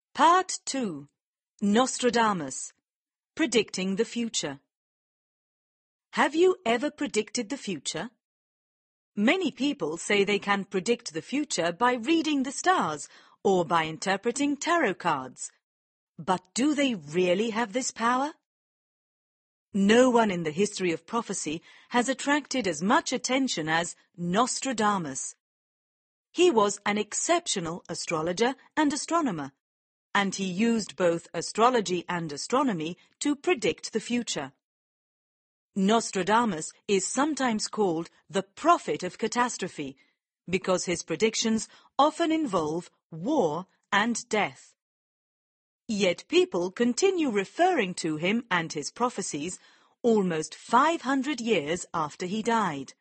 Part 2. Nostradamus. Predicting the future. Have you ever predicted the future? Many people say they can predict the future by reading the stars or by interpreting tarot cards. But do they really have this power? No one in the history of prophecy has attracted as much attention as Nostradamus. He was an exceptional astrologer and astronomer, and he used both astrology and astronomy to predict the future. Nostradamus is sometimes called the prophet of catastrophe because his predictions often involve war and death. Yet people continue referring to him and his prophecies almost 500 years after he died.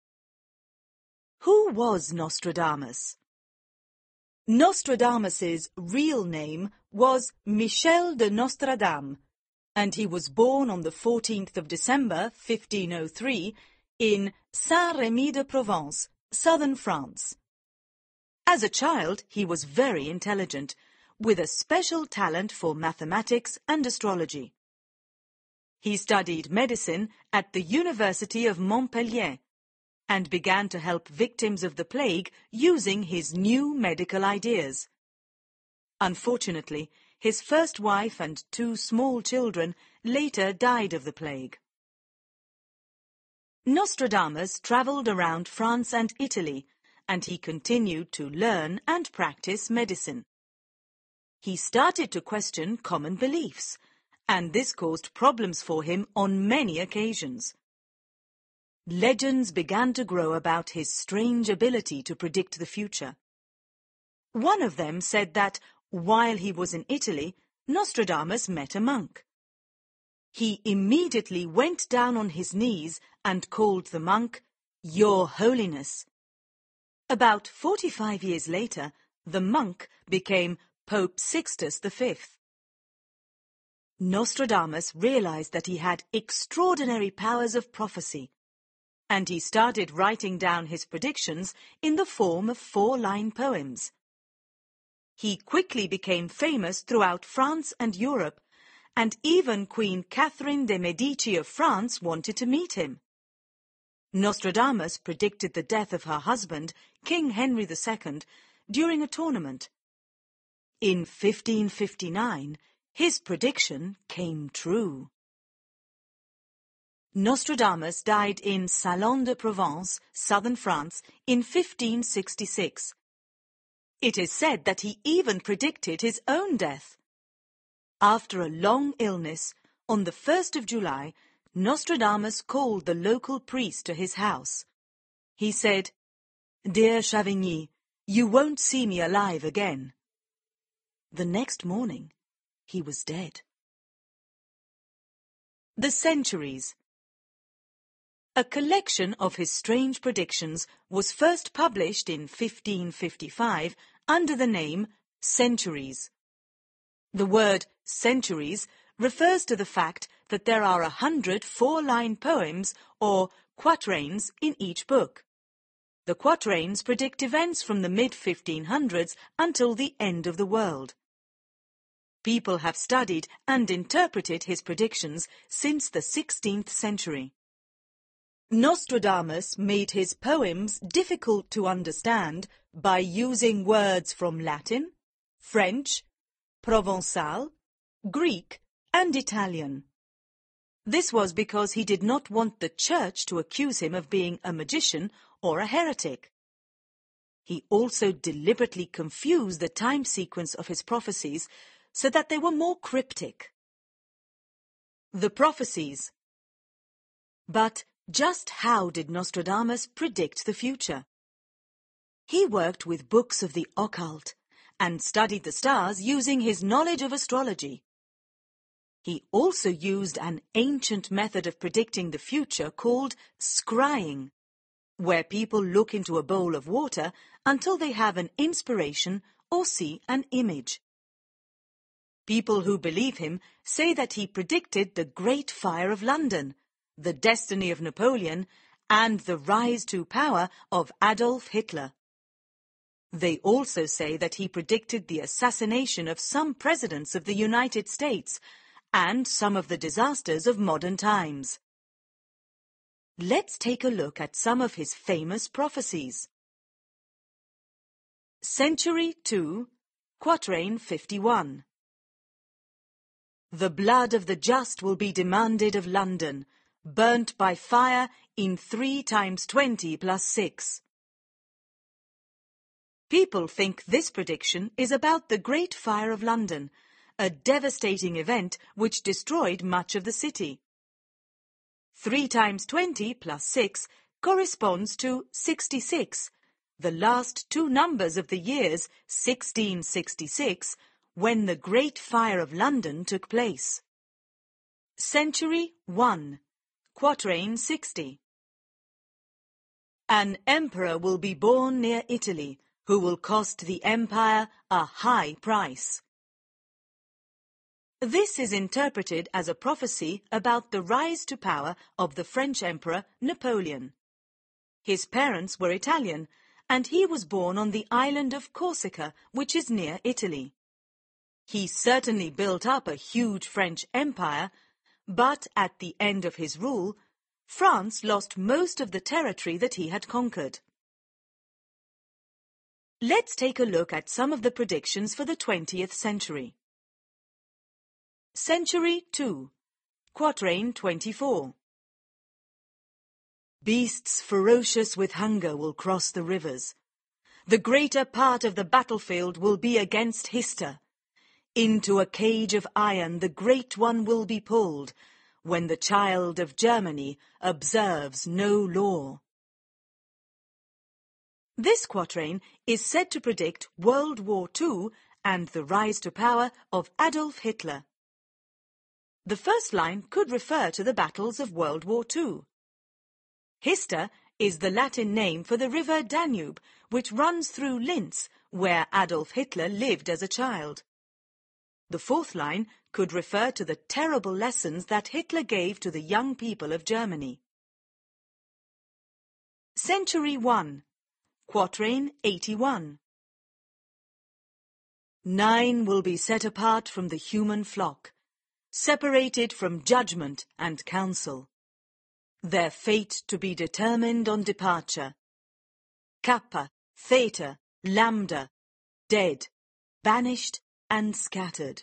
Who was Nostradamus? Nostradamus's real name was Michel de Nostradam, and he was born on the 14th of December 1503 in Saint-Rémy-de-Provence, southern France. As a child, he was very intelligent, with a special talent for mathematics and astrology. He studied medicine at the University of Montpellier and began to help victims of the plague using his new medical ideas. Unfortunately, his first wife and 2 small children later died of the plague. Nostradamus travelled around France and Italy, and he continued to learn and practice medicine. He started to question common beliefs, and this caused problems for him on many occasions. Legends began to grow about his strange ability to predict the future. One of them said that, while he was in Italy, Nostradamus met a monk. He immediately went down on his knees and called the monk, "Your Holiness." About 45 years later, the monk became Pope Sixtus V. Nostradamus realized that he had extraordinary powers of prophecy, and he started writing down his predictions in the form of 4-line poems. He quickly became famous throughout France and Europe, and even Queen Catherine de' Medici of France wanted to meet him. Nostradamus predicted the death of her husband, King Henry II, during a tournament. In 1559, his prediction came true. Nostradamus died in Salon de Provence, southern France, in 1566. It is said that he even predicted his own death. After a long illness, on the 1st of July, Nostradamus called the local priest to his house. He said, "Dear Chavigny, you won't see me alive again." The next morning, he was dead. The Centuries. A collection of his strange predictions was first published in 1555 under the name Centuries. The word centuries refers to the fact that there are 100 4-line poems or quatrains in each book. The quatrains predict events from the mid-1500s until the end of the world. People have studied and interpreted his predictions since the 16th century. Nostradamus made his poems difficult to understand by using words from Latin, French, Provençal, Greek, and Italian. This was because he did not want the church to accuse him of being a magician or a heretic. He also deliberately confused the time sequence of his prophecies so that they were more cryptic. The prophecies. But just how did Nostradamus predict the future? He worked with books of the occult and studied the stars using his knowledge of astrology. He also used an ancient method of predicting the future called scrying, where people look into a bowl of water until they have an inspiration or see an image. People who believe him say that he predicted the Great Fire of London, the destiny of Napoleon, and the rise to power of Adolf Hitler. They also say that he predicted the assassination of some presidents of the United States and some of the disasters of modern times. Let's take a look at some of his famous prophecies. Century 2, Quatrain 51. The blood of the just will be demanded of London, burnt by fire in 3 times 20 plus 6. People think this prediction is about the Great Fire of London, a devastating event which destroyed much of the city. 3 times 20 plus 6 corresponds to 66, the last 2 numbers of the years 1666, when the Great Fire of London took place. Century 1, Quatrain 60. An emperor will be born near Italy, who will cost the empire a high price. This is interpreted as a prophecy about the rise to power of the French Emperor Napoleon. His parents were Italian, and he was born on the island of Corsica, which is near Italy. He certainly built up a huge French empire, but at the end of his rule, France lost most of the territory that he had conquered. Let's take a look at some of the predictions for the 20th century. Century 2, Quatrain 24. Beasts ferocious with hunger will cross the rivers. The greater part of the battlefield will be against Hister. Into a cage of iron the great one will be pulled, when the child of Germany observes no law. This quatrain is said to predict World War II and the rise to power of Adolf Hitler. The first line could refer to the battles of World War II. Hister is the Latin name for the river Danube, which runs through Linz, where Adolf Hitler lived as a child. The fourth line could refer to the terrible lessons that Hitler gave to the young people of Germany. Century 1, Quatrain 81. 9 will be set apart from the human flock, separated from judgment and counsel. Their fate to be determined on departure. Kappa, Theta, Lambda, dead, banished and scattered.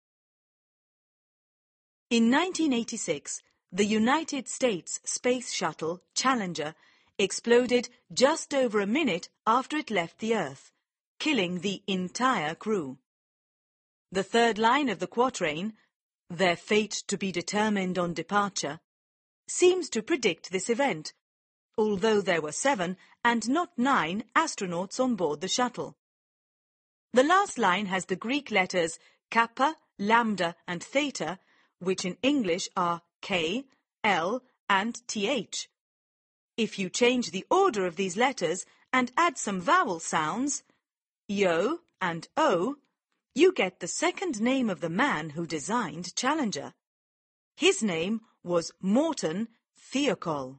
In 1986, the United States Space Shuttle Challenger exploded just over a minute after it left the Earth, killing the entire crew. The third line of the quatrain, their fate to be determined on departure, seems to predict this event, although there were 7 and not 9 astronauts on board the shuttle. The last line has the Greek letters Kappa, Lambda and Theta, which in English are K, L and TH. If you change the order of these letters and add some vowel sounds, yo and o, you get the second name of the man who designed Challenger. His name was Morton Thiokol.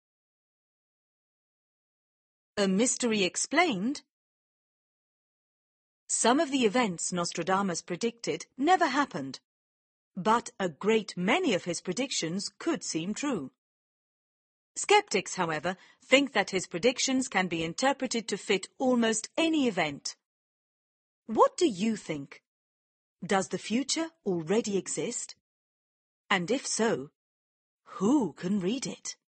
A mystery explained? Some of the events Nostradamus predicted never happened, but a great many of his predictions could seem true. Skeptics, however, think that his predictions can be interpreted to fit almost any event. What do you think? Does the future already exist? And if so, who can read it?